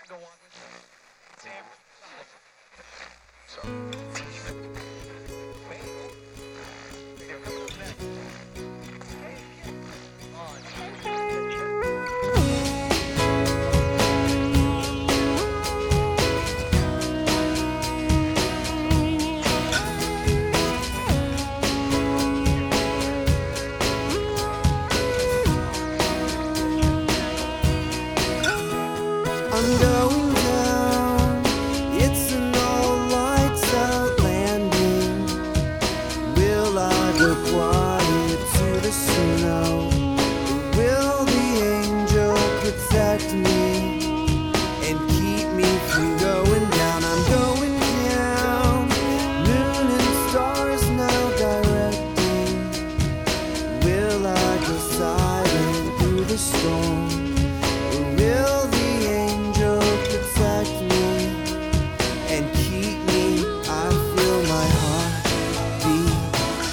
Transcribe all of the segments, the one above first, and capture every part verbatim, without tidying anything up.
I'm going down, it's an all lights out landing. Will I go quiet to the snow? Will the angel protect me and keep me from going down? I'm going down, moon and stars now directing. Will I go silent through the storm? Or will the angel protect me and keep me? I feel my heart beat.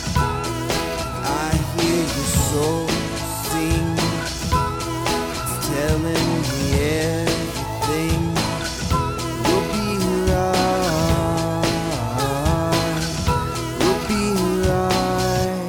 I hear your soul sing. It's telling me everything will be right. Will be right.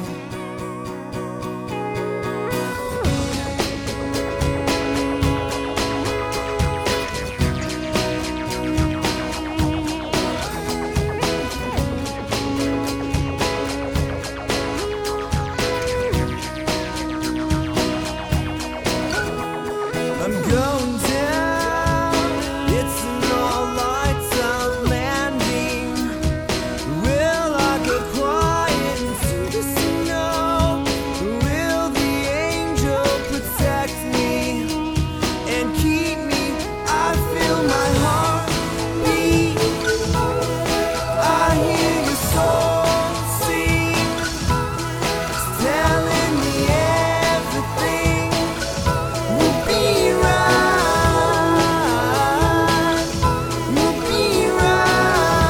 I'm going down, it's an all lights out landing. Will I go quiet into the snow? Will the angel protect me and keep me? I feel my heart beat. I hear your soul sing. It's telling me everything will be right, will be right.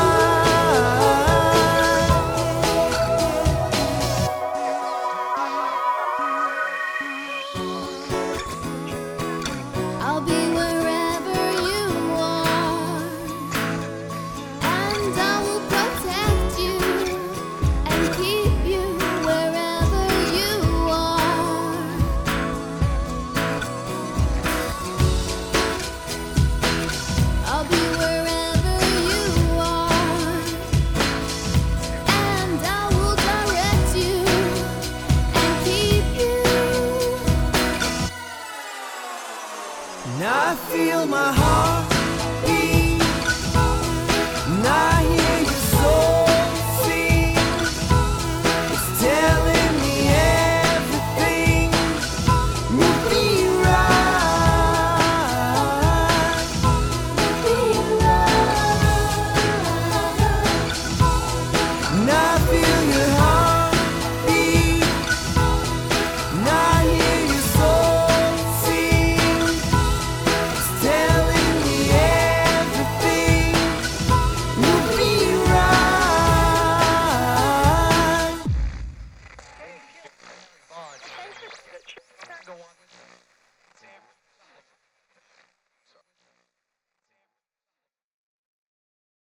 I'll be wherever you are, and I will protect you and keep you wherever you are. I'll be wherever you are, and I will direct you and keep you. And I feel my heart